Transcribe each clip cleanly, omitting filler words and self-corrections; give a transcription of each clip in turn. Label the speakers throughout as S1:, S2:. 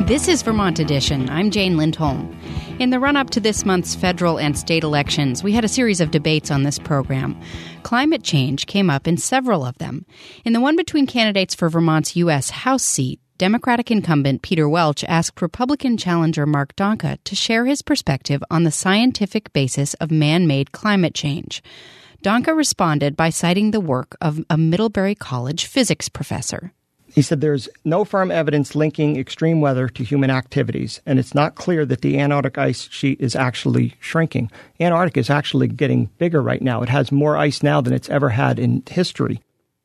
S1: This is Vermont Edition. I'm Jane Lindholm. In the run-up to this month's federal and state elections, we had a series of debates on this program. Climate change came up in several of them. In the one between candidates for Vermont's U.S. House seat, Democratic incumbent Peter Welch asked Republican challenger Mark Donka to share his perspective on the scientific basis of man-made climate change. Donka responded by citing the work of a Middlebury College physics professor.
S2: He said there's no firm evidence linking extreme weather to human activities, and it's not clear that the Antarctic ice sheet is actually shrinking. Antarctica is actually getting bigger right now. It has more ice now than it's ever had in history.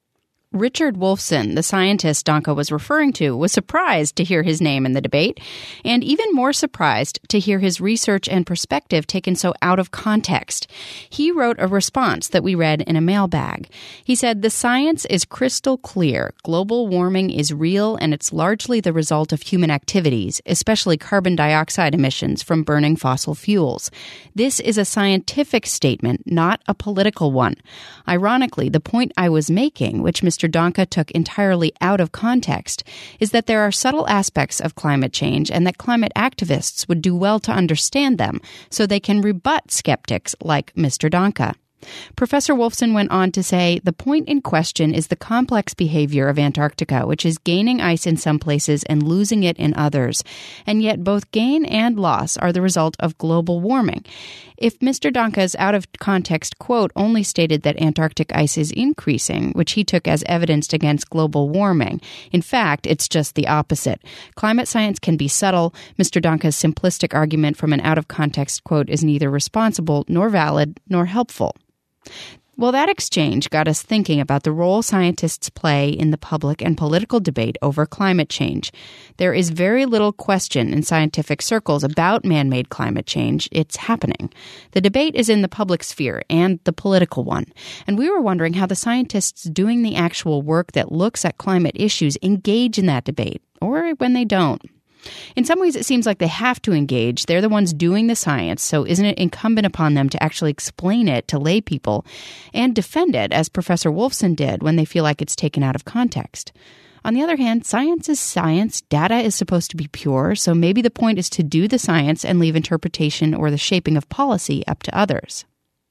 S1: Richard Wolfson, the scientist Donka was referring to, was surprised to hear his name in the debate, and even more surprised to hear his research and perspective taken so out of context. He wrote a response that we read in a mailbag. He said, "The science is crystal clear. Global warming is real, and it's largely the result of human activities, especially carbon dioxide emissions from burning fossil fuels. This is a scientific statement, not a political one. Ironically, the point I was making, which Mr. Donka took entirely out of context, is that there are subtle aspects of climate change and that climate activists would do well to understand them so they can rebut skeptics like Mr. Donka." Professor Wolfson went on to say, "The point in question is the complex behavior of Antarctica, which is gaining ice in some places and losing it in others. And yet both gain and loss are the result of global warming. If Mr. Donka's out-of-context quote only stated that Antarctic ice is increasing, which he took as evidence against global warming, in fact, it's just the opposite. Climate science can be subtle. Mr. Donka's simplistic argument from an out-of-context quote is neither responsible nor valid nor helpful." Well, that exchange got us thinking about the role scientists play in the public and political debate over climate change. There is very little question in scientific circles about man-made climate change. It's happening. The debate is in the public sphere and the political one. And we were wondering how the scientists doing the actual work that looks at climate issues engage in that debate, or when they don't. In some ways, it seems like they have to engage. They're the ones doing the science, so isn't it incumbent upon them to actually explain it to lay people and defend it, as Professor Wolfson did, when they feel like it's taken out of context? On the other hand, science is science. Data is supposed to be pure, so maybe the point is to do the science and leave interpretation or the shaping of policy up to others.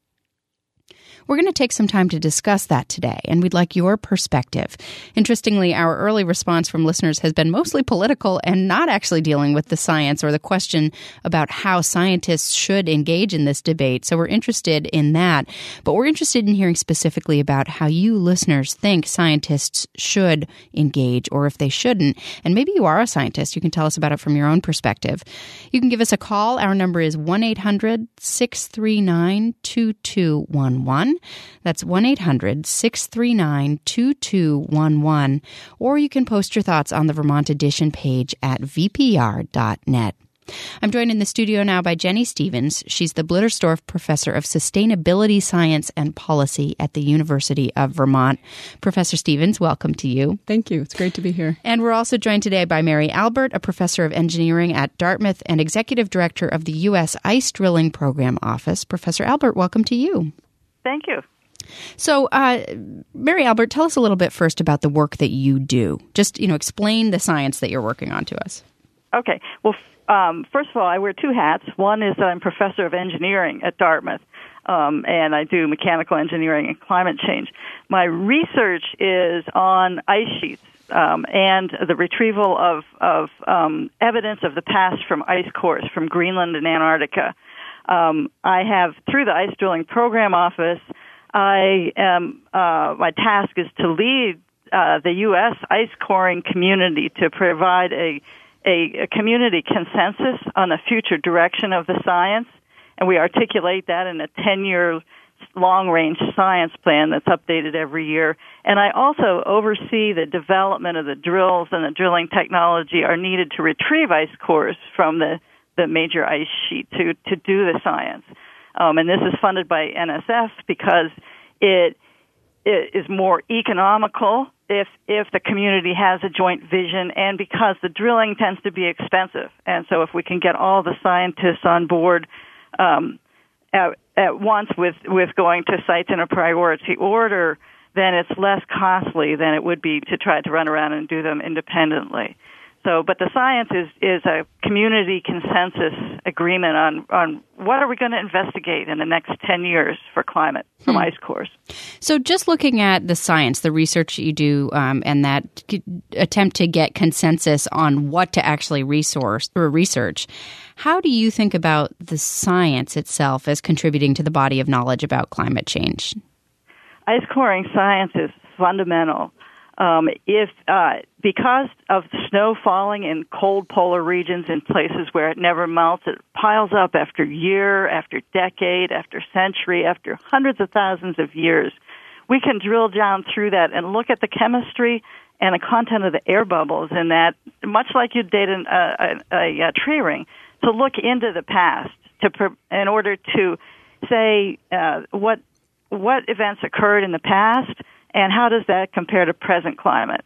S1: We're going to take some time to discuss that today, and we'd like your perspective. Interestingly, our early response from listeners has been mostly political and not actually dealing with the science or the question about how scientists should engage in this debate. So we're interested in that, but we're interested in hearing specifically about how you listeners think scientists should engage or if they shouldn't. And maybe you are a scientist. You can tell us about it from your own perspective. You can give us a call. Our number is 1-800-639-2211. That's 1-800-639-2211. Or you can post your thoughts on the Vermont Edition page at vpr.net. I'm joined in the studio now by Jenny Stevens. She's the Blittersdorf Professor of Sustainability Science and Policy at the University of Vermont. Professor Stevens, welcome to you.
S3: Thank you. It's great to be here.
S1: And we're also joined today by Mary Albert, a Professor of Engineering at Dartmouth and Executive Director of the U.S. Ice Drilling Program Office. Professor Albert, welcome to you.
S4: Thank you.
S1: So, Mary Albert, tell us a little bit first about the work that you do. Just, explain the science that you're working on to us.
S4: Okay. Well, first of all, I wear two hats. One is that I'm Professor of Engineering at Dartmouth, and I do mechanical engineering and climate change. My research is on ice sheets and the retrieval of evidence of the past from ice cores from Greenland and Antarctica. I have, through the Ice Drilling Program Office, my task is to lead the U.S. ice coring community to provide a community consensus on the future direction of the science, and we articulate that in a 10-year long-range science plan that's updated every year. And I also oversee the development of the drills and the drilling technology are needed to retrieve ice cores from the major ice sheet to do the science. And this is funded by NSF because it is more economical if the community has a joint vision, and because the drilling tends to be expensive. And so if we can get all the scientists on board at once with going to sites in a priority order, then it's less costly than it would be to try to run around and do them independently. So, but the science is a community consensus agreement on what are we going to investigate in the next 10 years for climate from ice cores.
S1: So just looking at the science, the research you do, and that attempt to get consensus on what to actually research, how do you think about the science itself as contributing to the body of knowledge about climate change?
S4: Ice coring science is fundamental. Because of snow falling in cold polar regions in places where it never melts, it piles up after year, after decade, after century, after hundreds of thousands of years. We can drill down through that and look at the chemistry and the content of the air bubbles in that, much like you did in a tree ring, to look into the past in order to say what events occurred in the past and how does that compare to present climate.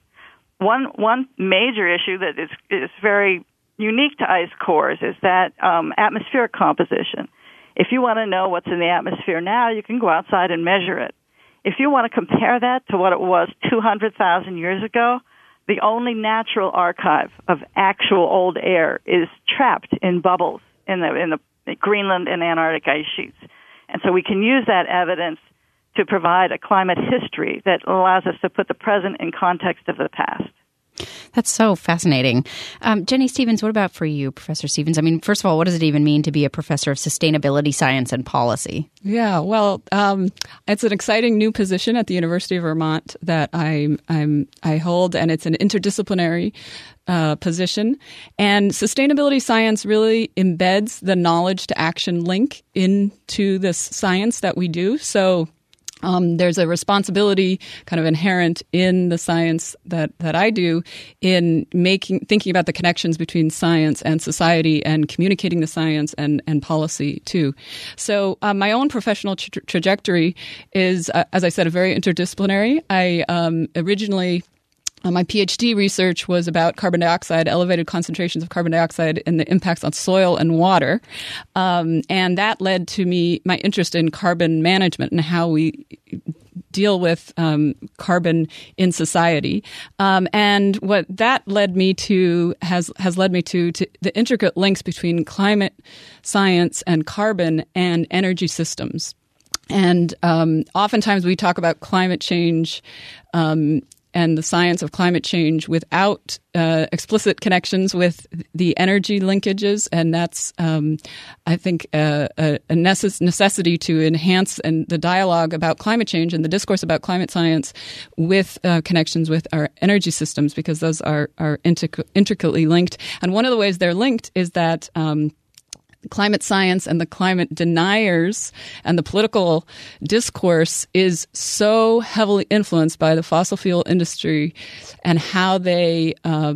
S4: One major issue that is very unique to ice cores is that atmospheric composition. If you want to know what's in the atmosphere now, you can go outside and measure it. If you want to compare that to what it was 200,000 years ago, the only natural archive of actual old air is trapped in bubbles in the Greenland and Antarctic ice sheets. And so we can use that evidence to provide a climate history that allows us to put the present in context of the past.
S1: That's so fascinating. Jenny Stevens, what about for you, Professor Stevens? I mean, first of all, what does it even mean to be a professor of sustainability science and policy?
S3: Yeah, well, it's an exciting new position at the University of Vermont that I hold, and it's an interdisciplinary position. And sustainability science really embeds the knowledge to action link into this science that we do. So there's a responsibility kind of inherent in the science that I do in thinking about the connections between science and society and communicating the science and policy too. So my own professional trajectory is, as I said, very interdisciplinary. I originally my PhD research was about carbon dioxide, elevated concentrations of carbon dioxide and the impacts on soil and water. And that led to my interest in carbon management and how we deal with carbon in society. And what that led me to has led me to the intricate links between climate science and carbon and energy systems. And oftentimes we talk about climate change and the science of climate change without explicit connections with the energy linkages. And that's, I think, a necessity to enhance the dialogue about climate change and the discourse about climate science with connections with our energy systems, because those are intricately linked. And one of the ways they're linked is that climate science and the climate deniers and the political discourse is so heavily influenced by the fossil fuel industry and how they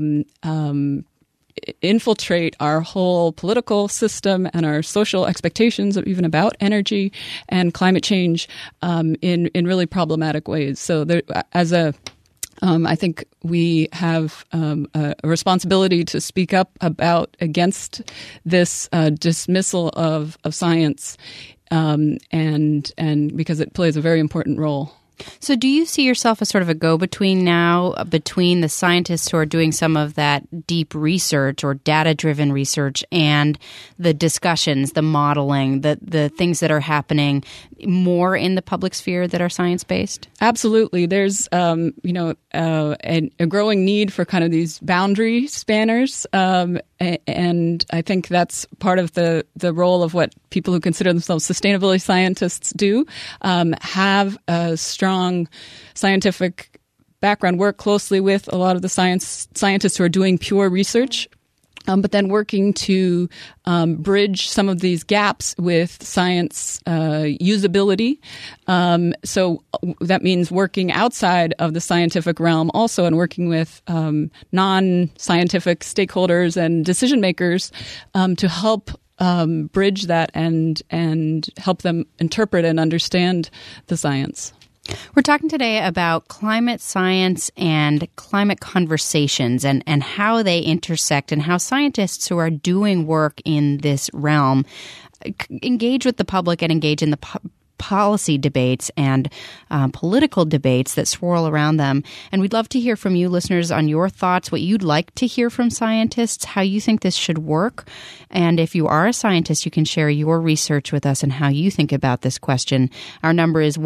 S3: infiltrate our whole political system and our social expectations of even about energy and climate change in really problematic ways. So there, I think we have a responsibility to speak up against this dismissal of science, and because it plays a very important role.
S1: So do you see yourself as sort of a go-between now between the scientists who are doing some of that deep research or data-driven research and the discussions, the modeling, the things that are happening more in the public sphere that are science-based?
S3: Absolutely. There's, a growing need for kind of these boundary spanners. And I think that's part of the role of what people who consider themselves sustainability scientists do, have a strong scientific background, work closely with a lot of the scientists who are doing pure research, but then working to bridge some of these gaps with science usability. So that means working outside of the scientific realm also, and working with non-scientific stakeholders and decision makers to help bridge that and help them interpret and understand the science.
S1: We're talking today about climate science and climate conversations and how they intersect, and how scientists who are doing work in this realm engage with the public and engage in the policy debates and political debates that swirl around them. And we'd love to hear from you, listeners, on your thoughts, what you'd like to hear from scientists, how you think this should work. And if you are a scientist, you can share your research with us and how you think about this question. Our number is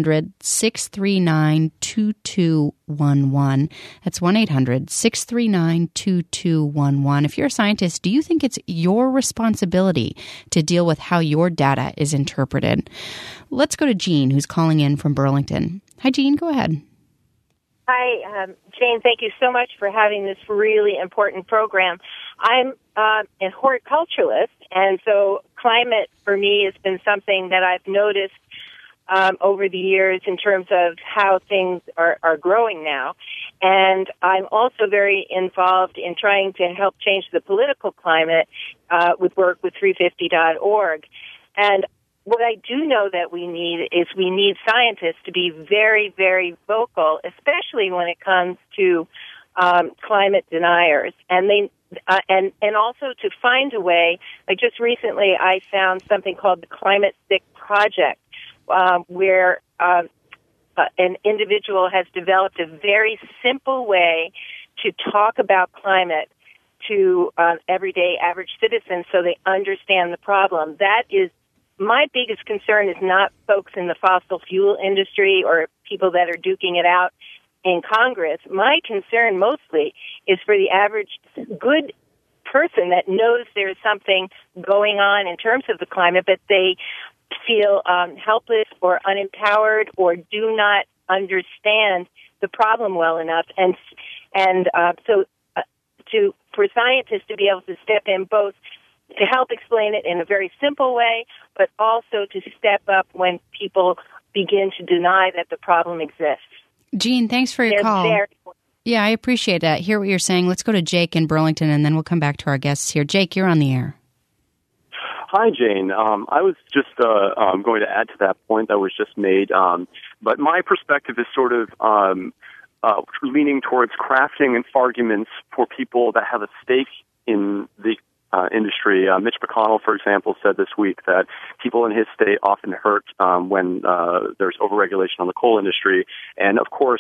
S1: 1-800-639-2211. That's 1-800-639-2211. If you're a scientist, do you think it's your responsibility to deal with how your data is interpreted? Let's go to Jean, who's calling in from Burlington. Hi, Jean. Go ahead.
S5: Hi, Jane. Thank you so much for having this really important program. I'm a horticulturalist, and so climate for me has been something that I've noticed over the years in terms of how things are growing now. And I'm also very involved in trying to help change the political climate with work with 350.org. And what I do know that we need is we need scientists to be very, very vocal, especially when it comes to climate deniers. And they and also to find a way. Like just recently, I found something called the Climate Sick Project, where an individual has developed a very simple way to talk about climate to everyday average citizens so they understand the problem. That is my biggest concern, is not folks in the fossil fuel industry or people that are duking it out in Congress. My concern mostly is for the average good person that knows there's something going on in terms of the climate, but they feel helpless or unempowered or do not understand the problem well enough. So for scientists to be able to step in both to help explain it in a very simple way, but also to step up when people begin to deny that the problem exists.
S1: Jean, thanks for your call. Yeah, I appreciate that. Hear what you're saying. Let's go to Jake in Burlington, and then we'll come back to our guests here. Jake, you're on the air.
S6: Hi, Jane. I was just going to add to that point that was just made, but my perspective is sort of leaning towards crafting arguments for people that have a stake in the industry. Mitch McConnell, for example, said this week that people in his state often hurt when there's overregulation on the coal industry, and of course,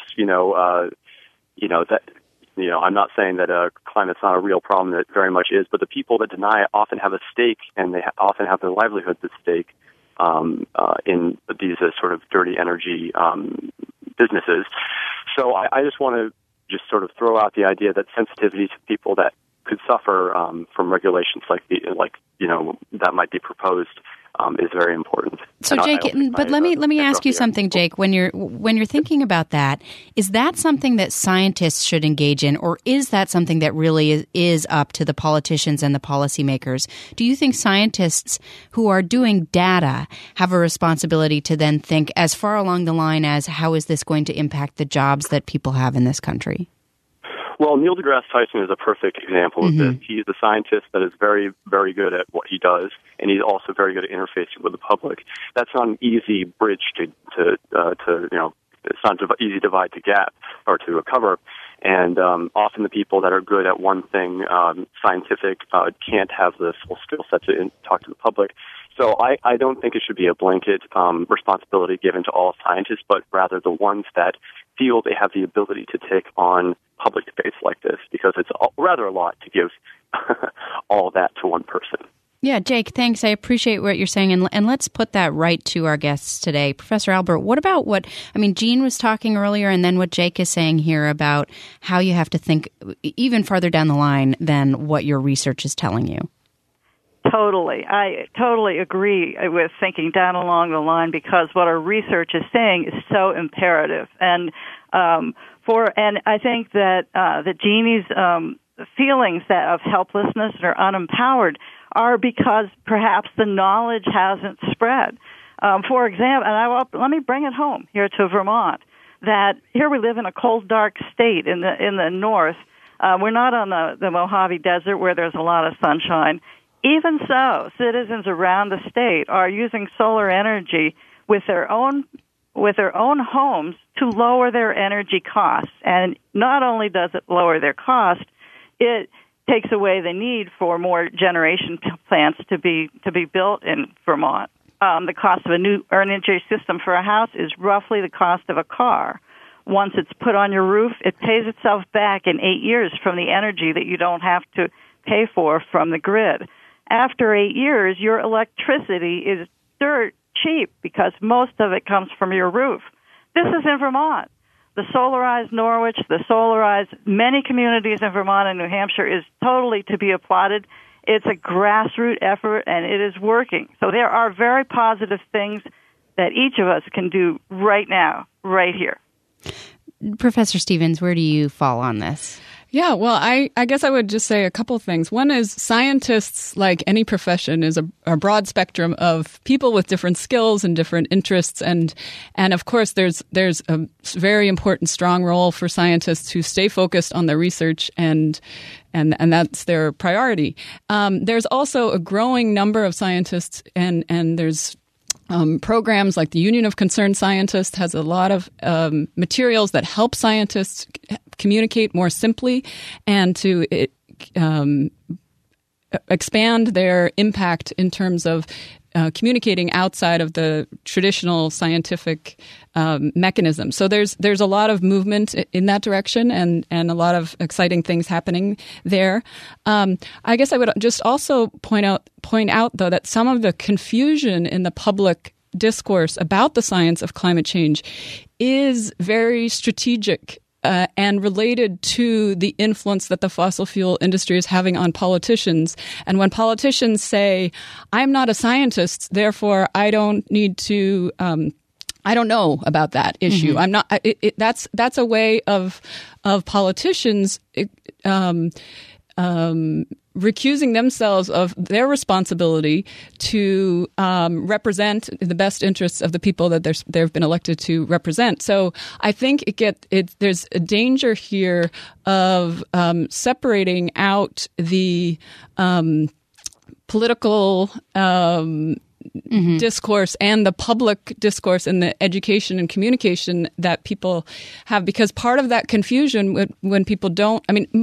S6: I'm not saying that climate's not a real problem. It very much is, but the people that deny it often have a stake, and they often have their livelihoods at stake in these sort of dirty energy businesses. So I just want to just sort of throw out the idea that sensitivity to people that could suffer from regulations that might be proposed is very important.
S1: So, Jake, but let me ask you something, Jake. When you're thinking about that, is that something that scientists should engage in, or is that something that really is up to the politicians and the policymakers? Do you think scientists who are doing data have a responsibility to then think as far along the line as how is this going to impact the jobs that people have in this country?
S6: Well, Neil deGrasse Tyson is a perfect example of this. He's a scientist that is very, very good at what he does, and he's also very good at interfacing with the public. That's not an easy bridge to it's not an easy divide to gap or to cover. And often the people that are good at one thing, scientific, can't have the full skill set to talk to the public. So I don't think it should be a blanket responsibility given to all scientists, but rather the ones that feel they have the ability to take on public debates like this, because it's rather a lot to give all that to one person.
S1: Yeah, Jake, thanks. I appreciate what you're saying. And let's put that right to our guests today. Professor Albert, what about Jean was talking earlier, and then what Jake is saying here about how you have to think even farther down the line than what your research is telling you.
S4: Totally. I totally agree with thinking down along the line, because what our research is saying is so imperative. And I think that Jeannie's feelings of helplessness or unempowered are because perhaps the knowledge hasn't spread. For example, let me bring it home here to Vermont, that here we live in a cold, dark state in the north. We're not on the Mojave Desert where there's a lot of sunshine. Even so, citizens around the state are using solar energy with their own homes to lower their energy costs. And not only does it lower their cost, it takes away the need for more generation plants to be built in Vermont. the cost of a new energy system for a house is roughly the cost of a car. Once it's put on your roof, it pays itself back in 8 years from the energy that you don't have to pay for from the grid. After 8 years, your electricity is dirt cheap because most of it comes from your roof. This is in Vermont. The solarized Norwich, the solarized many communities in Vermont and New Hampshire is totally to be applauded. It's a grassroots effort, and it is working. So there are very positive things that each of us can do right now, right here.
S1: Professor Stevens, where do you fall on this?
S3: Yeah, well, I guess I would just say a couple of things. One is scientists, like any profession, is a broad spectrum of people with different skills and different interests. And of course, there's a very important, strong role for scientists who stay focused on their research and that's their priority. There's also a growing number of scientists and there's programs like the Union of Concerned Scientists has a lot of materials that help scientists communicate more simply and to expand their impact in terms of communicating outside of the traditional scientific mechanism. So there's a lot of movement in that direction and a lot of exciting things happening there. I guess I would just also point out though that some of the confusion in the public discourse about the science of climate change is very strategic and related to the influence that the fossil fuel industry is having on politicians. And when politicians say, I'm not a scientist, therefore I don't need to I don't know about that issue. Mm-hmm. I'm not. That's a way of politicians recusing themselves of their responsibility to represent the best interests of the people that they've been elected to represent. So I think there's a danger here of separating out the political discourse and the public discourse and the education and communication that people have, because part of that confusion when people don't,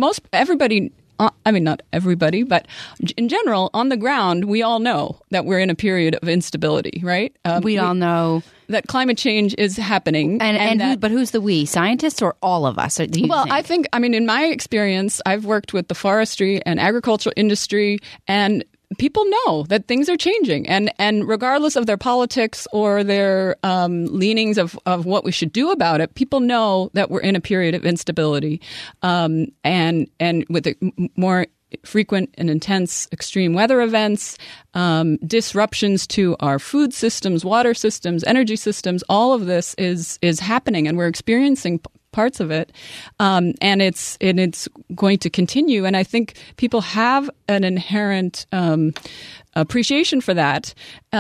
S3: not everybody, but in general, on the ground, we all know that we're in a period of instability, right?
S1: We all know
S3: that climate change is happening.
S1: But who's the we? Scientists or all of us?
S3: I think, in my experience, I've worked with the forestry and agricultural industry, and people know that things are changing, and regardless of their politics or their leanings of what we should do about it, people know that we're in a period of instability, and with more frequent and intense extreme weather events, disruptions to our food systems, water systems, energy systems. All of this is happening, and we're experiencing parts of it, and it's going to continue. And I think people have an inherent appreciation for that,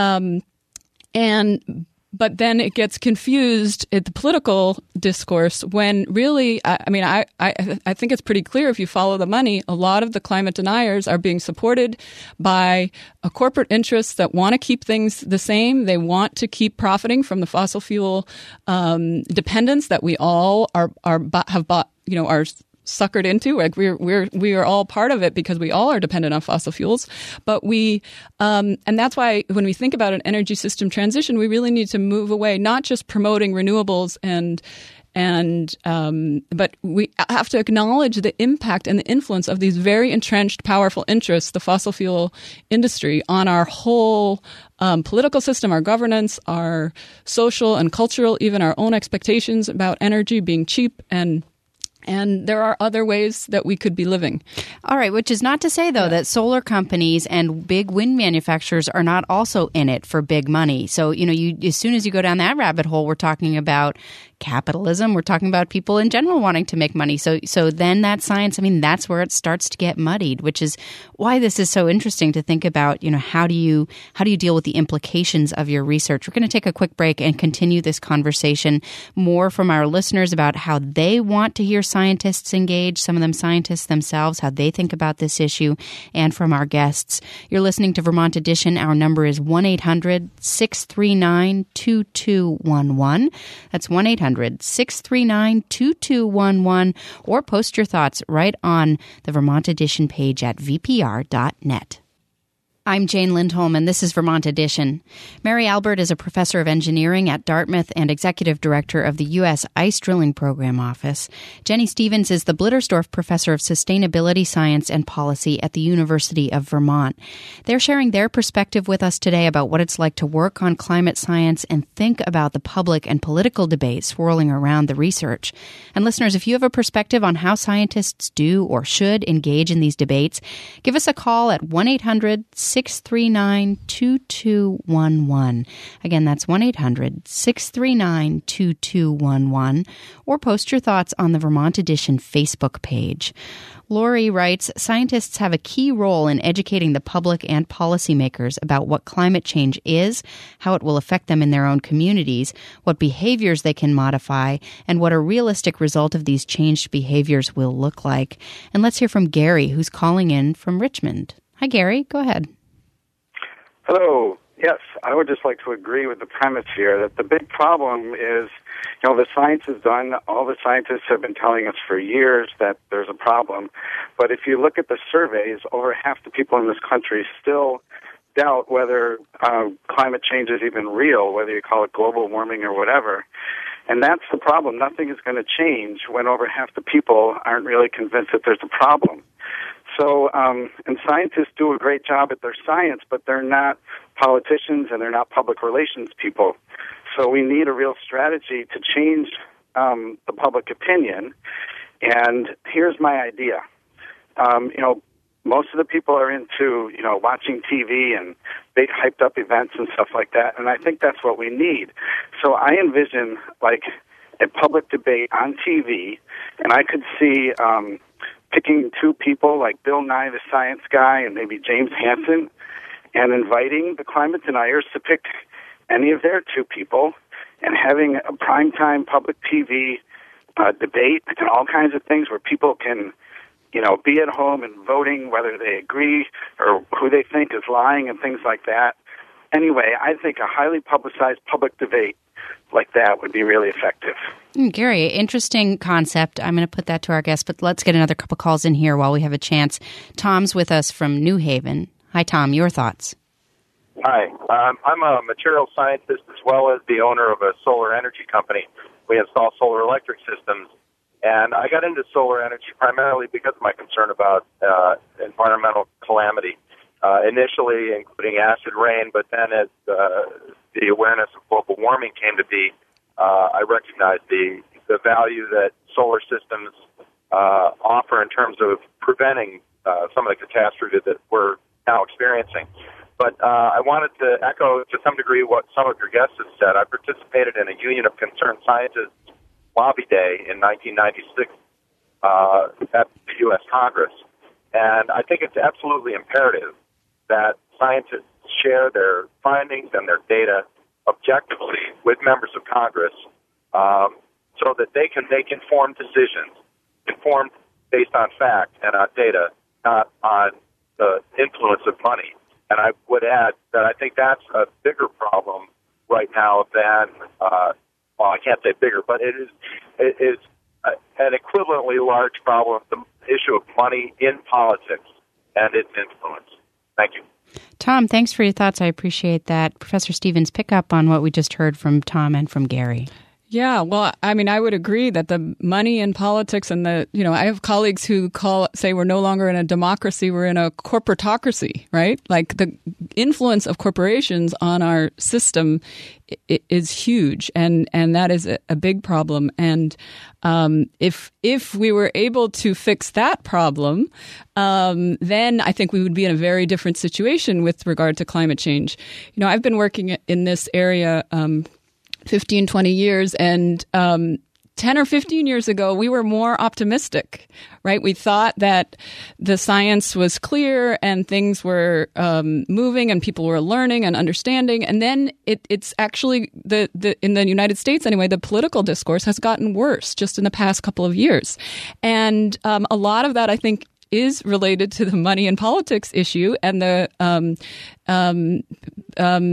S3: but then it gets confused at the political discourse when really, I think it's pretty clear if you follow the money, a lot of the climate deniers are being supported by corporate interests that want to keep things the same. They want to keep profiting from the fossil fuel dependence that we all have bought, are suckered into. Like we are all part of it because we all are dependent on fossil fuels. But and that's why when we think about an energy system transition, we really need to move away, not just promoting renewables but we have to acknowledge the impact and the influence of these very entrenched, powerful interests, the fossil fuel industry, on our whole political system, our governance, our social and cultural, even our own expectations about energy being cheap. And there are other ways that we could be living.
S1: All right, which is not to say, though, that solar companies and big wind manufacturers are not also in it for big money. So, as soon as you go down that rabbit hole, we're talking about capitalism. We're talking about people in general wanting to make money. So then that science, that's where it starts to get muddied, which is why this is so interesting to think about, how do you deal with the implications of your research? We're going to take a quick break and continue this conversation more from our listeners about how they want to hear scientists engage, some of them scientists themselves, how they think about this issue, and from our guests. You're listening to Vermont Edition. Our number is 1-800-639-2211. That's 1-800-639-2211, or post your thoughts right on the Vermont Edition page at vpr.net. I'm Jane Lindholm, and this is Vermont Edition. Mary Albert is a professor of engineering at Dartmouth and executive director of the U.S. Ice Drilling Program Office. Jenny Stevens is the Blittersdorf Professor of Sustainability Science and Policy at the University of Vermont. They're sharing their perspective with us today about what it's like to work on climate science and think about the public and political debate swirling around the research. And listeners, if you have a perspective on how scientists do or should engage in these debates, give us a call at 1-800-639-2211. Again, that's 1-800-639-2211. Or post your thoughts on the Vermont Edition Facebook page. Lori writes, scientists have a key role in educating the public and policymakers about what climate change is, how it will affect them in their own communities, what behaviors they can modify, and what a realistic result of these changed behaviors will look like. And let's hear from Gary, who's calling in from Richmond. Hi, Gary. Go ahead.
S7: Hello. Yes, I would just like to agree with the premise here that the big problem is, the science is done. All the scientists have been telling us for years that there's a problem. But if you look at the surveys, over half the people in this country still doubt whether climate change is even real, whether you call it global warming or whatever. And that's the problem. Nothing is going to change when over half the people aren't really convinced that there's a problem. So, and scientists do a great job at their science, but they're not politicians and they're not public relations people. So we need a real strategy to change the public opinion. And here's my idea. Most of the people are into, watching TV and big hyped up events and stuff like that. And I think that's what we need. So I envision like a public debate on TV, and I could see picking two people like Bill Nye, the science guy, and maybe James Hansen, and inviting the climate deniers to pick any of their two people and having a primetime public TV debate and all kinds of things where people can, be at home and voting whether they agree or who they think is lying and things like that. Anyway, I think a highly publicized public debate like that would be really effective.
S1: Gary, interesting concept. I'm going to put that to our guests, but let's get another couple calls in here while we have a chance. Tom's with us from New Haven. Hi, Tom. Your thoughts?
S8: Hi. I'm a material scientist as well as the owner of a solar energy company. We install solar electric systems. And I got into solar energy primarily because of my concern about environmental calamity. Initially, including acid rain, but then as the awareness of global warming came to be, I recognized the value that solar systems offer in terms of preventing some of the catastrophes that we're now experiencing. But I wanted to echo to some degree what some of your guests have said. I participated in a Union of Concerned Scientists lobby day in 1996 at the U.S. Congress. And I think it's absolutely imperative that scientists share their findings and their data objectively with members of Congress so that they can make informed decisions, informed based on fact and on data, not on the influence of money. And I would add that I think that's a bigger problem right now than, I can't say bigger, but it is an equivalently large problem, the issue of money in politics and its influence. Thank you.
S1: Tom, thanks for your thoughts. I appreciate that. Professor Stevens, pick up on what we just heard from Tom and from Gary.
S3: Yeah, well, I mean, I would agree that the money in politics and I have colleagues who say we're no longer in a democracy, we're in a corporatocracy, right? Like the influence of corporations on our system is huge, and that is a big problem. And if we were able to fix that problem, then I think we would be in a very different situation with regard to climate change. I've been working in this area 15, 20 years, and 10 or 15 years ago, we were more optimistic, right? We thought that the science was clear and things were moving and people were learning and understanding. And then it's actually, in the United States anyway, the political discourse has gotten worse just in the past couple of years. And a lot of that, I think, is related to the money and politics issue and the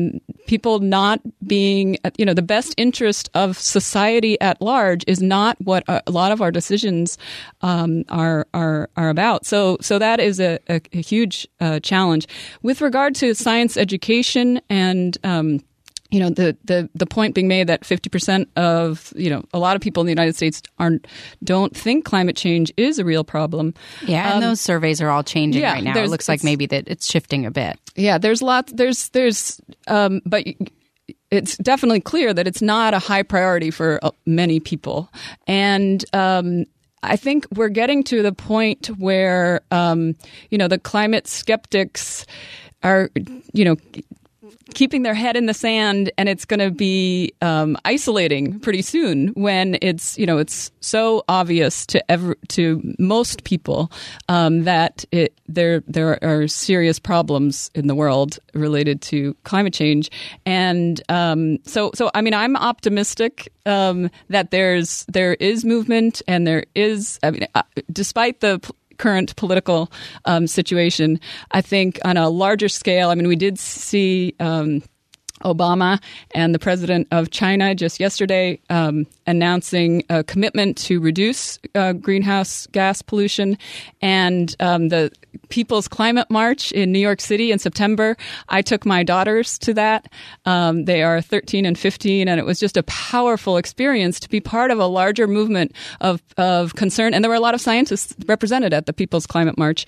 S3: people not being, the best interest of society at large is not what a lot of our decisions are about. So that is a huge challenge. With regard to science education and the point being made that 50% of, a lot of people in the United States don't think climate change is a real problem.
S1: Yeah, and those surveys are all changing right now. It looks like maybe that it's shifting a bit.
S3: Yeah, there's lots, but it's definitely clear that it's not a high priority for many people. And, I think we're getting to the point where, the climate skeptics are, keeping their head in the sand, and it's going to be isolating pretty soon when it's so obvious to most people that there are serious problems in the world related to climate change, and so I mean, I'm optimistic that there is movement, and there is, despite the current political situation, I think on a larger scale, I mean, we did see Obama and the president of China just yesterday announcing a commitment to reduce greenhouse gas pollution, and the People's Climate March in New York City in September. I took my daughters to that. They are 13 and 15, and it was just a powerful experience to be part of a larger movement of concern. And there were a lot of scientists represented at the People's Climate March.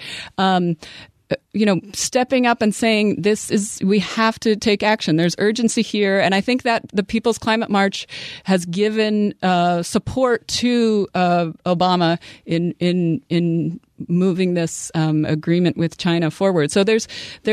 S3: Stepping up and saying we have to take action. There's urgency here. And I think that the People's Climate March has given support to Obama in moving this agreement with China forward. So there's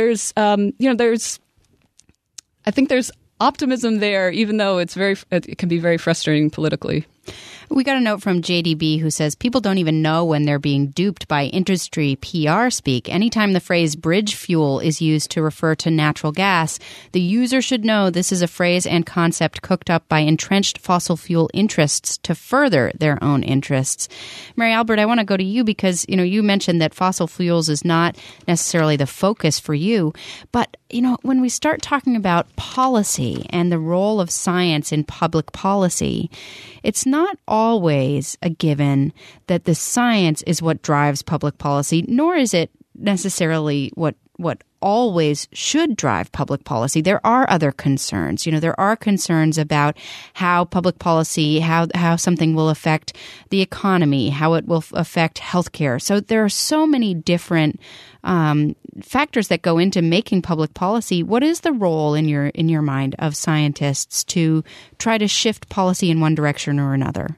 S3: I think there's optimism there, even though it can be very frustrating politically.
S1: We got a note from JDB who says people don't even know when they're being duped by industry PR speak. Anytime the phrase bridge fuel is used to refer to natural gas, the user should know this is a phrase and concept cooked up by entrenched fossil fuel interests to further their own interests. Mary Albert, I want to go to you because, you mentioned that fossil fuels is not necessarily the focus for you. But, when we start talking about policy and the role of science in public policy, it's not always a given that the science is what drives public policy, nor is it necessarily what always should drive public policy. There are other concerns. There are concerns about how public policy, how something will affect the economy, how it will affect healthcare. So there are so many different factors that go into making public policy. What is the role in your mind of scientists to try to shift policy in one direction or another?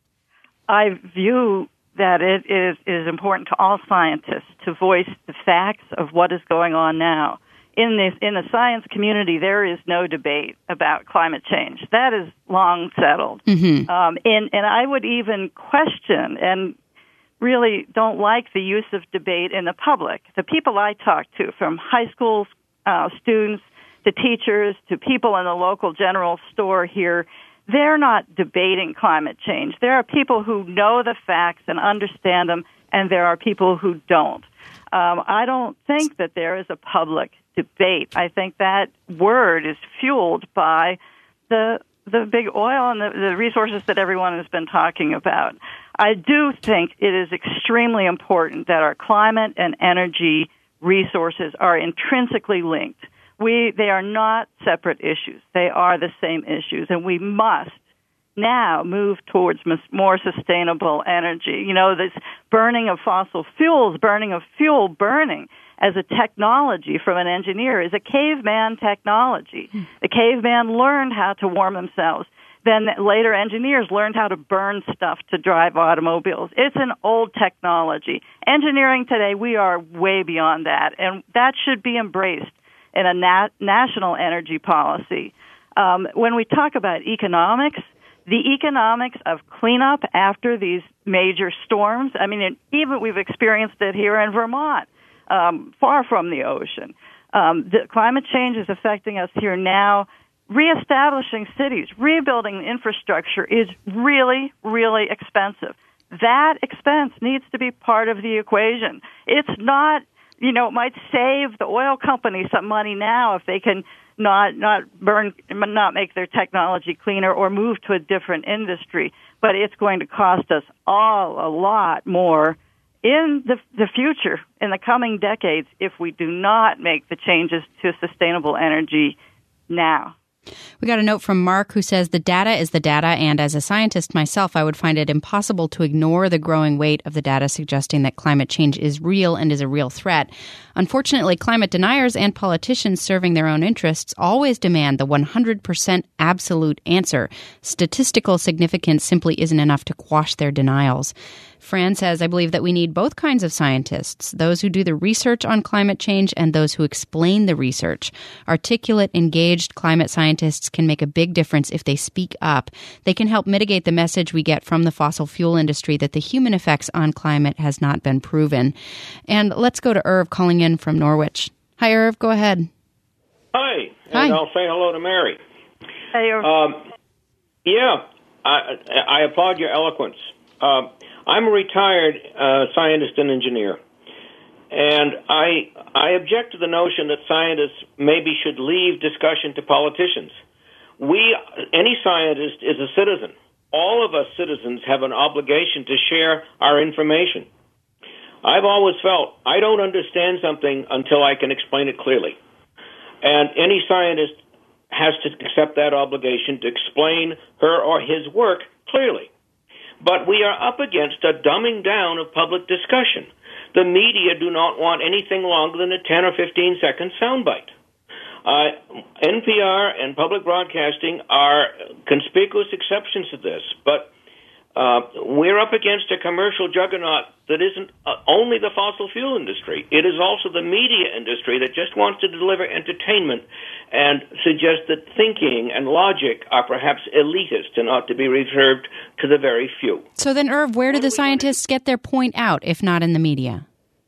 S4: I view that it is important to all scientists to voice the facts of what is going on now. In the science community, there is no debate about climate change. That is long settled. Mm-hmm. And I would even question and really don't like the use of debate in the public. The people I talk to, from high school students to teachers to people in the local general store here, they're not debating climate change. There are people who know the facts and understand them, and there are people who don't. I don't think that there is a public debate. I think that word is fueled by the big oil and the resources that everyone has been talking about. I do think it is extremely important that our climate and energy resources are intrinsically linked. They are not separate issues. They are the same issues, and we must now move towards more sustainable energy. This burning of fossil fuels, burning as a technology from an engineer is a caveman technology. The caveman learned how to warm themselves. Then later engineers learned how to burn stuff to drive automobiles. It's an old technology. Engineering today, we are way beyond that, and that should be embraced in a national energy policy. When we talk about economics, the economics of cleanup after these major storms, even we've experienced it here in Vermont, far from the ocean. The climate change is affecting us here now. Reestablishing cities, rebuilding infrastructure is really, really expensive. That expense needs to be part of the equation. It's not, it might save the oil companies some money now if they can not make their technology cleaner or move to a different industry. But it's going to cost us all a lot more in the future, in the coming decades, if we do not make the changes to sustainable energy now.
S1: We got a note from Mark who says the data is the data, and as a scientist myself, I would find it impossible to ignore the growing weight of the data suggesting that climate change is real and is a real threat. Unfortunately, climate deniers and politicians serving their own interests always demand the 100% absolute answer. Statistical significance simply isn't enough to quash their denials. Fran says, I believe that we need both kinds of scientists, those who do the research on climate change and those who explain the research. Articulate, engaged climate scientists can make a big difference if they speak up. They can help mitigate the message we get from the fossil fuel industry that the human effects on climate has not been proven. And let's go to Irv calling in from Norwich. Hi, Irv. Go ahead.
S9: Hi.
S1: Hi.
S9: And I'll say hello to Mary.
S4: Hey, Irv.
S9: I applaud your eloquence. I'm a retired scientist and engineer, and I object to the notion that scientists maybe should leave discussion to politicians. Any scientist is a citizen. All of us citizens have an obligation to share our information. I've always felt I don't understand something until I can explain it clearly, and any scientist has to accept that obligation to explain her or his work clearly. But we are up against a dumbing down of public discussion. The media do not want anything longer than a 10 or 15-second soundbite. NPR and public broadcasting are conspicuous exceptions to this, but we're up against a commercial juggernaut that isn't only the fossil fuel industry. It is also the media industry that just wants to deliver entertainment and suggest that thinking and logic are perhaps elitist and ought to be reserved to the very few.
S1: So then, Irv, where do the scientists get their point out, if not in the media?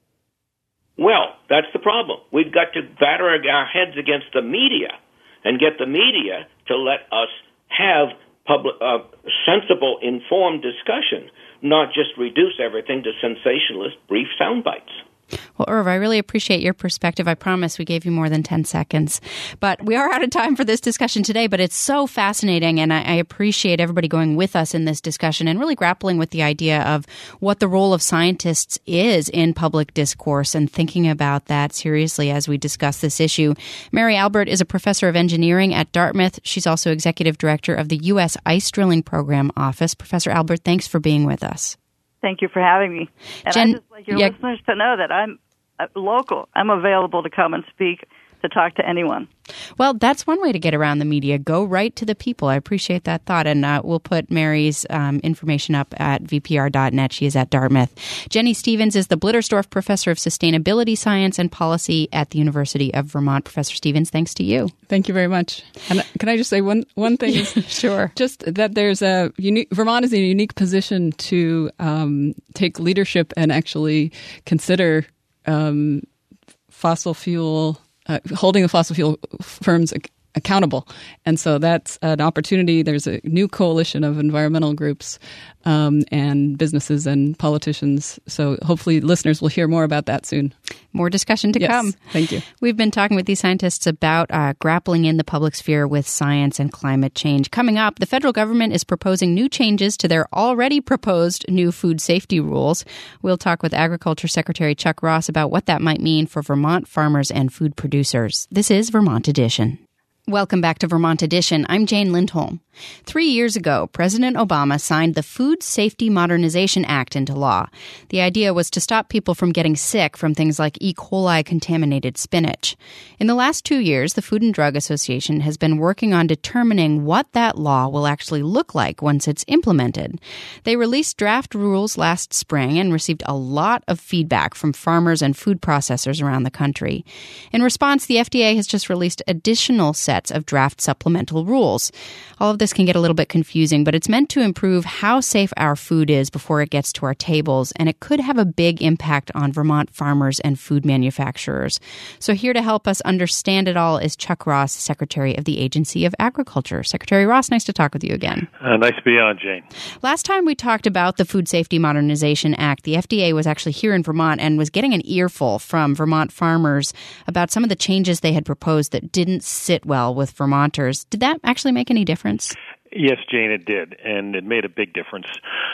S9: Well, that's the problem. We've got to batter our heads against the media and get the media to let us have sensible, informed discussion, not just reduce everything to sensationalist, brief sound bites.
S1: Well, Irv, I really appreciate your perspective. I promise we gave you more than 10 seconds. But we are out of time for this discussion today, but it's so fascinating, and I appreciate everybody going with us in this discussion and really grappling with the idea of what the role of scientists is in public discourse and thinking about that seriously as we discuss this issue. Mary Albert is a professor of engineering at Dartmouth. She's also executive director of the U.S. Ice Drilling Program Office. Professor Albert, thanks for being with us.
S4: Thank you for having me. And I'd just like your listeners to know that I'm local. I'm available to come and speak, to talk to anyone.
S1: Well, that's one way to get around the media. Go right to the people. I appreciate that thought. And we'll put Mary's information up at vpr.net. She is at Dartmouth. Jenny Stevens is the Blittersdorf Professor of Sustainability Science and Policy at the University of Vermont. Professor Stevens, thanks to you.
S3: Thank you very much. And can I just say one thing?
S1: Sure.
S3: Just that there's Vermont is in a unique position to take leadership and actually consider fossil fuel, holding the fossil fuel firms accountable. And so that's an opportunity. There's a new coalition of environmental groups and businesses and politicians. So hopefully listeners will hear more about that soon.
S1: More discussion to come.
S3: Thank you.
S1: We've been talking with these scientists about grappling in the public sphere with science and climate change. Coming up, the federal government is proposing new changes to their already proposed new food safety rules. We'll talk with Agriculture Secretary Chuck Ross about what that might mean for Vermont farmers and food producers. This is Vermont Edition. Welcome back to Vermont Edition. I'm Jane Lindholm. 3 years ago, President Obama signed the Food Safety Modernization Act into law. The idea was to stop people from getting sick from things like E. coli contaminated spinach. In the last 2 years, the Food and Drug Association has been working on determining what that law will actually look like once it's implemented. They released draft rules last spring and received a lot of feedback from farmers and food processors around the country. In response, the FDA has just released additional sets of draft supplemental rules. All of this this can get a little bit confusing, but it's meant to improve how safe our food is before it gets to our tables, and it could have a big impact on Vermont farmers and food manufacturers. So here to help us understand it all is Chuck Ross, Secretary of the Agency of Agriculture. Secretary Ross, nice to talk with you again.
S10: Nice to be on, Jane.
S1: Last time we talked about the Food Safety Modernization Act, the FDA was actually here in Vermont and was getting an earful from Vermont farmers about some of the changes they had proposed that didn't sit well with Vermonters. Did that actually make any difference?
S10: Yes, Jane, it did, and it made a big difference.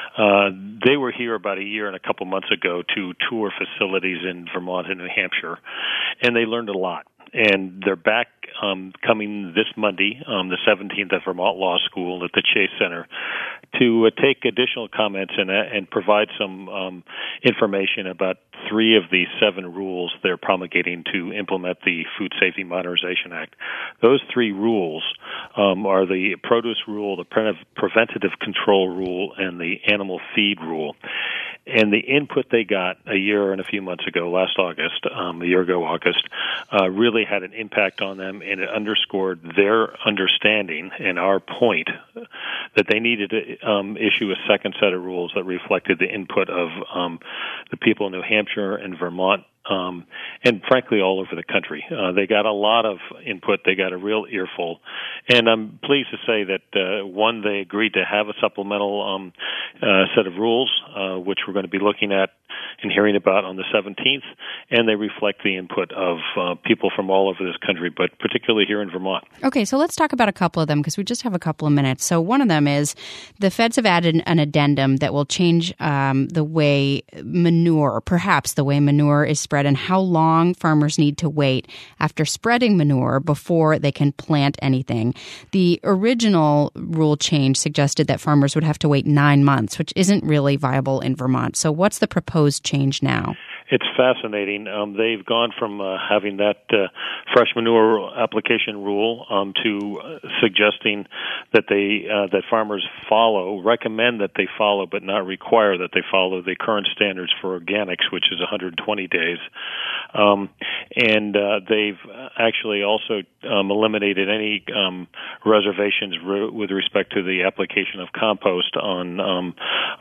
S10: They were here about a year and a couple months ago to tour facilities in Vermont and New Hampshire, and they learned a lot. And they're back coming this Monday, the 17th, at Vermont Law School at the Chase Center to take additional comments and provide some information about 3 of the 7 rules they're promulgating to implement the Food Safety Modernization Act. Those 3 rules are the produce rule, the preventative control rule, and the animal feed rule. And the input they got a year and a few months ago, last August, a year ago August, really had an impact on them, and it underscored their understanding and our point that they needed to issue a second set of rules that reflected the input of the people in New Hampshire and Vermont, and frankly all over the country. They got a lot of input. They got a real earful. And I'm pleased to say that, one, they agreed to have a supplemental set of rules, which we're going to be looking at and hearing about on the 17th, and they reflect the input of people from all over this country, but particularly here in Vermont.
S1: Okay, so let's talk about a couple of them because we just have a couple of minutes. So one of them is the feds have added an addendum that will change the way perhaps the way manure is spread and how long farmers need to wait after spreading manure before they can plant anything. The original rule change suggested that farmers would have to wait 9 months, which isn't really viable in Vermont. So what's the proposed change now?
S10: It's fascinating. They've gone from having that fresh manure application rule to suggesting that that farmers recommend that they follow, but not require that they follow the current standards for organics, which is 120 days. And they've actually also eliminated any reservations with respect to the application of compost on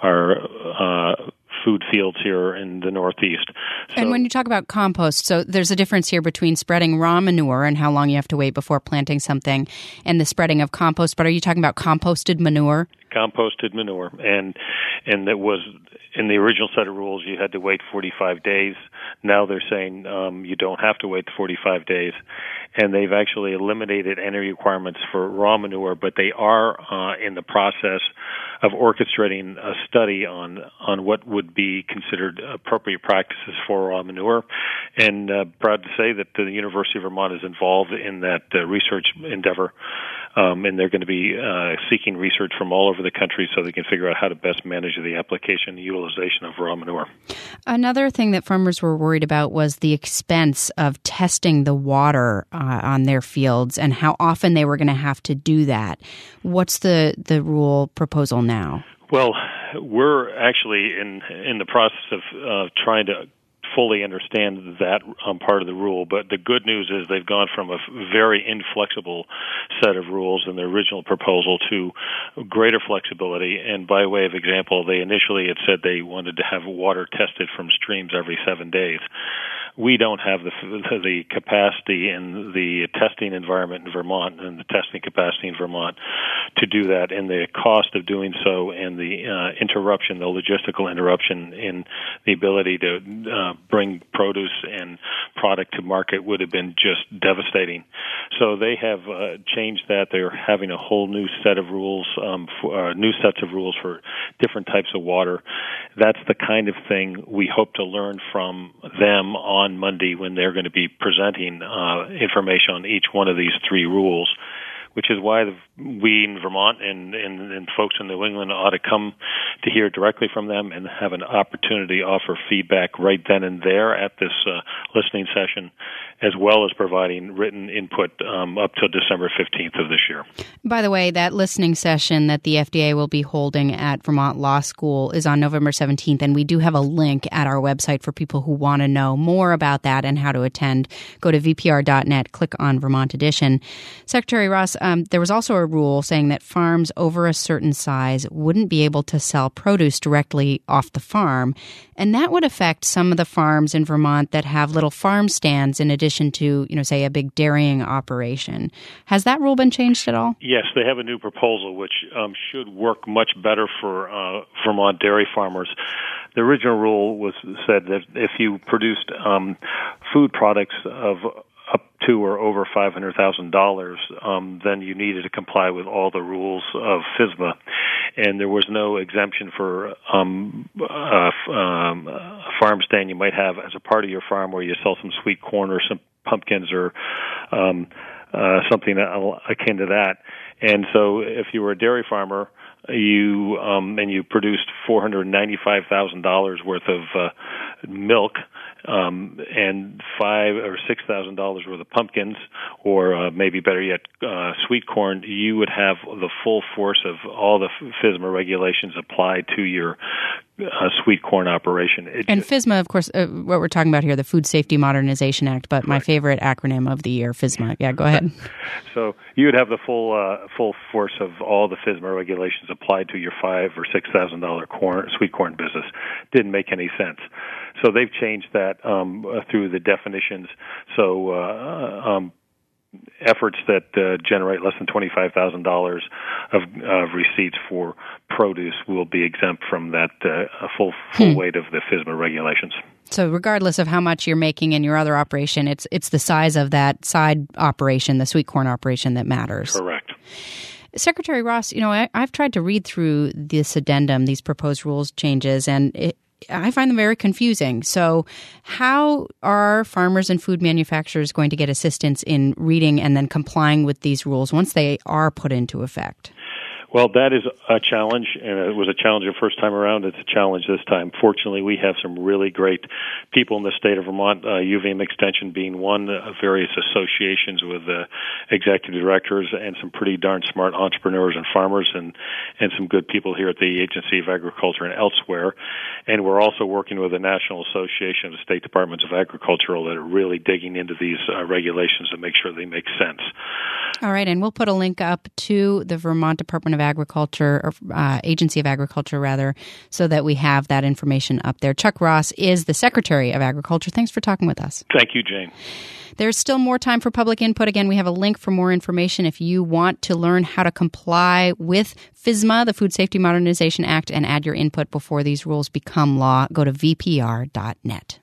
S10: our food fields here in the Northeast.
S1: And when you talk about compost, so there's a difference here between spreading raw manure and how long you have to wait before planting something and the spreading of compost. But are you talking about composted manure?
S10: Composted manure. And that was in the original set of rules, you had to wait 45 days. Now they're saying you don't have to wait 45 days. And they've actually eliminated any requirements for raw manure, but they are in the process of orchestrating a study on what would be considered appropriate practices for raw manure. And proud to say that the University of Vermont is involved in that research endeavor. And they're going to be seeking research from all over the country so they can figure out how to best manage the application and utilization of raw manure.
S1: Another thing that farmers were worried about was the expense of testing the water on their fields and how often they were going to have to do that. What's the rule proposal now?
S10: Well, we're actually in the process of trying to fully understand that part of the rule, but the good news is they've gone from a very inflexible set of rules in the original proposal to greater flexibility. And by way of example, they initially had said they wanted to have water tested from streams every 7 days. We don't have the capacity and the testing environment in Vermont and the testing capacity in Vermont to do that, and the cost of doing so and the the logistical interruption in the ability to bring produce and product to market would have been just devastating. So they have changed that. They're having a whole new set of rules, new sets of rules for different types of water. That's the kind of thing we hope to learn from them on Monday when they're going to be presenting information on each one of these 3 rules, which is why we in Vermont and folks in New England ought to come to hear directly from them and have an opportunity to offer feedback right then and there at this listening session, as well as providing written input up till December 15th of this year.
S1: By the way, that listening session that the FDA will be holding at Vermont Law School is on November 17th, and we do have a link at our website for people who want to know more about that and how to attend. Go to vpr.net, click on Vermont Edition. Secretary Ross, there was also a rule saying that farms over a certain size wouldn't be able to sell produce directly off the farm. And that would affect some of the farms in Vermont that have little farm stands in addition to, say, a big dairying operation. Has that rule been changed at all?
S10: Yes, they have a new proposal which should work much better for Vermont dairy farmers. The original rule said that if you produced food products of up to or over $500,000, then you needed to comply with all the rules of FSMA, and there was no exemption for a farm stand you might have as a part of your farm where you sell some sweet corn or some pumpkins or something akin to that. And so, if you were a dairy farmer, you produced $495,000 worth of milk, and $5,000 or $6,000 worth of pumpkins, or maybe better yet, sweet corn, you would have the full force of all the FSMA regulations applied to your sweet corn operation.
S1: And FSMA, of course, what we're talking about here, the Food Safety Modernization Act, but my favorite acronym of the year, FSMA. Yeah, go ahead.
S10: So you would have the full force of all the FSMA regulations applied to your $5,000 or $6,000 sweet corn business. Didn't make any sense. So they've changed that through the definitions. So efforts that generate less than $25,000 of receipts for produce will be exempt from that full weight of the FSMA regulations.
S1: So regardless of how much you're making in your other operation, it's the size of that side operation, the sweet corn operation, that matters.
S10: Correct.
S1: Secretary Ross, I've tried to read through this addendum, these proposed rules changes, and I find them very confusing. So how are farmers and food manufacturers going to get assistance in reading and then complying with these rules once they are put into effect?
S10: Well, that is a challenge, and it was a challenge the first time around. It's a challenge this time. Fortunately, we have some really great people in the state of Vermont, UVM Extension being one, various associations with executive directors, and some pretty darn smart entrepreneurs and farmers, and some good people here at the Agency of Agriculture and elsewhere. And we're also working with the National Association of State Departments of Agriculture that are really digging into these regulations to make sure they make sense.
S1: All right, and we'll put a link up to the Vermont Department of Agriculture, or Agency of Agriculture, rather, so that we have that information up there. Chuck Ross is the Secretary of Agriculture. Thanks for talking with us.
S10: Thank you, Jane.
S1: There's still more time for public input. Again, we have a link for more information if you want to learn how to comply with FSMA, the Food Safety Modernization Act, and add your input before these rules become law. Go to vpr.net.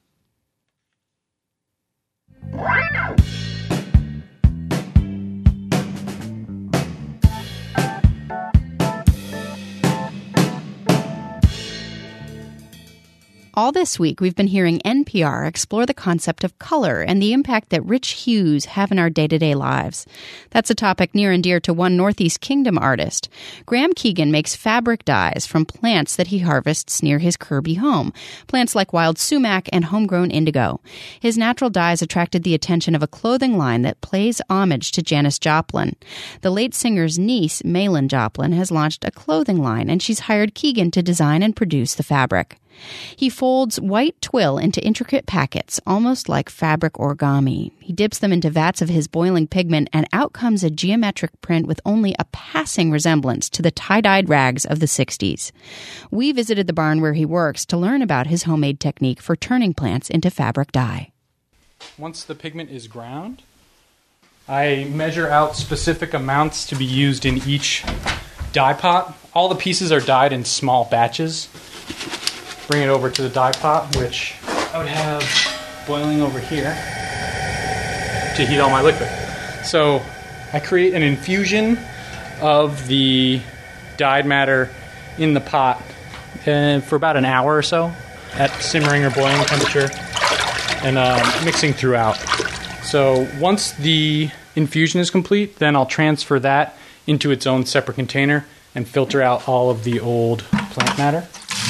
S1: All this week, we've been hearing NPR explore the concept of color and the impact that rich hues have in our day-to-day lives. That's a topic near and dear to one Northeast Kingdom artist. Graham Keegan makes fabric dyes from plants that he harvests near his Kirby home, plants like wild sumac and homegrown indigo. His natural dyes attracted the attention of a clothing line that pays homage to Janis Joplin. The late singer's niece, Malin Joplin, has launched a clothing line, and she's hired Keegan to design and produce the fabric. He folds white twill into intricate packets, almost like fabric origami. He dips them into vats of his boiling pigment, and out comes a geometric print with only a passing resemblance to the tie-dyed rags of the 60s. We visited the barn where he works to learn about his homemade technique for turning plants into fabric dye.
S11: Once the pigment is ground, I measure out specific amounts to be used in each dye pot. All the pieces are dyed in small batches. Bring it over to the dye pot, which I would have boiling over here to heat all my liquid. So I create an infusion of the dyed matter in the pot for about an hour or so at simmering or boiling temperature, and mixing throughout. So once the infusion is complete, then I'll transfer that into its own separate container and filter out all of the old plant matter.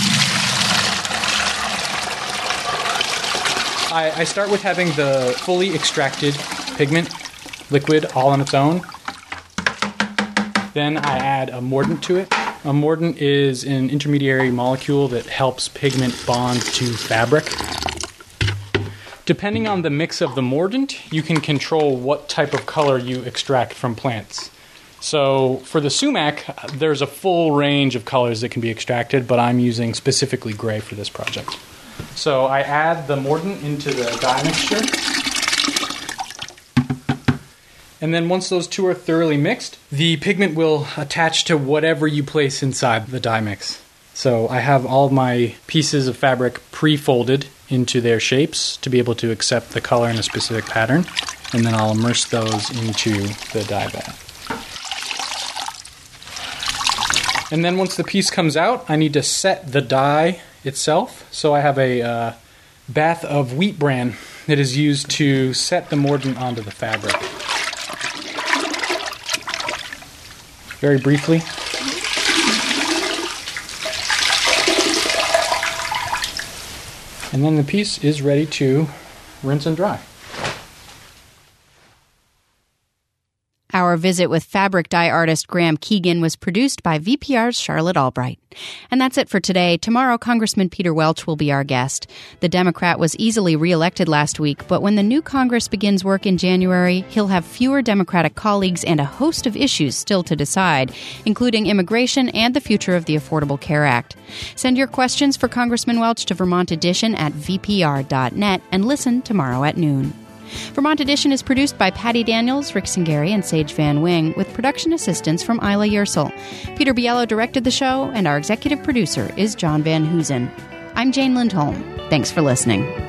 S11: I start with having the fully extracted pigment liquid all on its own. Then I add a mordant to it. A mordant is an intermediary molecule that helps pigment bond to fabric. Depending on the mix of the mordant, you can control what type of color you extract from plants. So for the sumac, there's a full range of colors that can be extracted, but I'm using specifically gray for this project. So I add the mordant into the dye mixture. And then once those two are thoroughly mixed, the pigment will attach to whatever you place inside the dye mix. So I have all my pieces of fabric pre-folded into their shapes to be able to accept the color in a specific pattern. And then I'll immerse those into the dye bath. And then once the piece comes out, I need to set the dye itself. So I have a bath of wheat bran that is used to set the mordant onto the fabric. Very briefly. And then the piece is ready to rinse and dry.
S1: Our visit with fabric dye artist Graham Keegan was produced by VPR's Charlotte Albright. And that's it for today. Tomorrow, Congressman Peter Welch will be our guest. The Democrat was easily reelected last week, but when the new Congress begins work in January, he'll have fewer Democratic colleagues and a host of issues still to decide, including immigration and the future of the Affordable Care Act. Send your questions for Congressman Welch to Vermont Edition at vpr.net and listen tomorrow at noon. Vermont Edition is produced by Patty Daniels, Rick Singari, and Sage Van Wing, with production assistance from Isla Yersel. Peter Biello directed the show, and our executive producer is John Van Hoosen. I'm Jane Lindholm. Thanks for listening.